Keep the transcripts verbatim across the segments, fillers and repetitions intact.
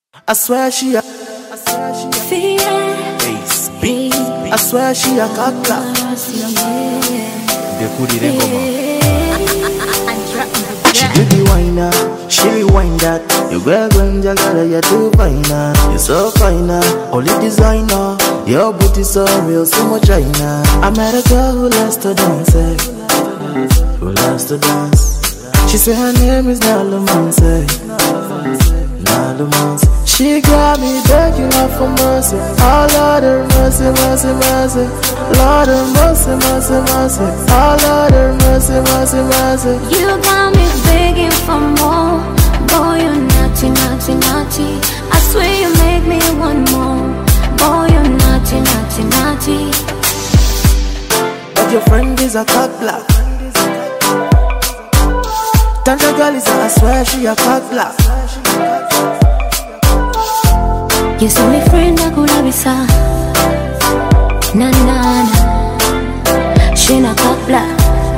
I swear she a, I swear she a Ace B. I swear she a cockla. They put it in She do the whiner, she rewind that. You girl when you got you too finer. You so finer, only designer. Your booty so real, so much china. I met a girl who loves to dance, eh? Who loves to dance. She said her name is Nalumanse. Nalumanse. She got me begging her for mercy. Oh Lord have mercy, mercy, mercy. Lord have mercy, mercy, mercy. Oh Lord have mercy, mercy, mercy. You got me begging for more. Boy, you're naughty, naughty, naughty. I swear you make me want more. Boy, you're naughty, naughty, naughty. But your friend is a cock black. Tanja girl is a, I swear she a cock black. You see me friend a could have bisa. Na na na. She na cock black.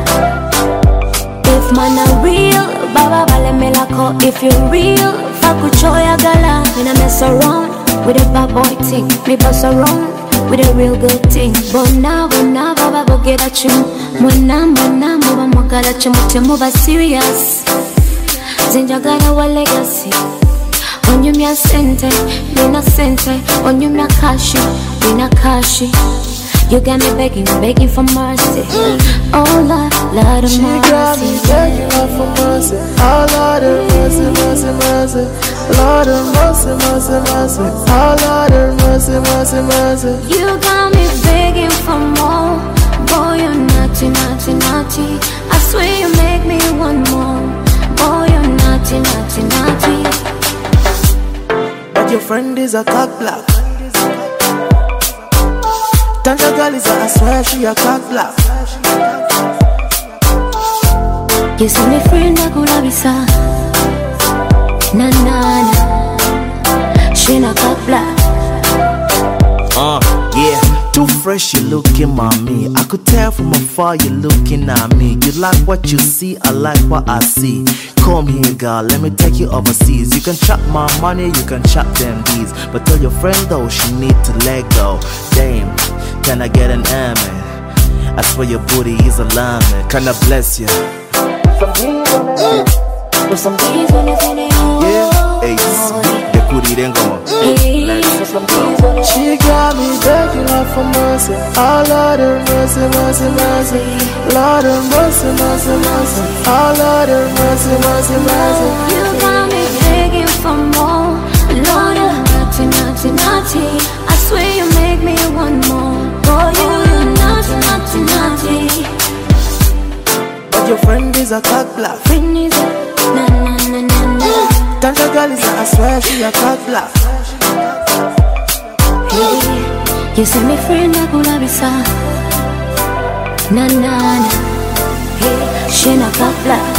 If man a real, baba bale me la ko. If you real, fuck with choya gala. Me na mess around with a bad boy thing. Me bust around with a real good thing. Bona bona baba bo get at you. Mwana mwana muba mwagala chu mute muba serious. Zinjagala wa legacy. On you me a sente, me na sente. On you me a kashi, me na kashi. You got me begging, begging for mercy. Oh Lord, Lord of mercy. She got me begging her for mercy. Oh Lord of mercy, mercy, mercy. Lord of mercy, mercy, mercy. Oh Lord of mercy, mercy, mercy. You got me begging for more. Boy, you're naughty, naughty, naughty. I swear you make me want more. Boy, you're naughty, naughty, naughty. But your friend is a cock black. Tanja girl is a, I swear she a cock black. You see me friend a could have bisa. Na na na. She na cock black. Uh, yeah. Too fresh, you looking, mommy. I could tell from afar you looking at me. You like what you see, I like what I see. Come here, girl, let me take you overseas. You can chop my money, you can chop them D's. But tell your friend though, she need to let go. Damn, can I get an amen? I swear your booty is alarming. Can I bless you? Some D's on it. With some D's on it, on it. Yeah, Ace. The booty then go. Let's go. She got me begging her for mercy. Oh Lord have mercy, mercy, mercy. Lord have mercy, mercy, mercy. Oh Lord have mercy, mercy, mercy. You got me begging for more. Lord have naughty, naughty, naughty. I swear you make me want more. Oh, you naughty, naughty, naughty. But your friend is a cock black. Friend is a na na na na na. Tanja girl is a, I swear she a cock black. Hey, you see me friend a could have bisa. Na na na. Hey, she na cock black.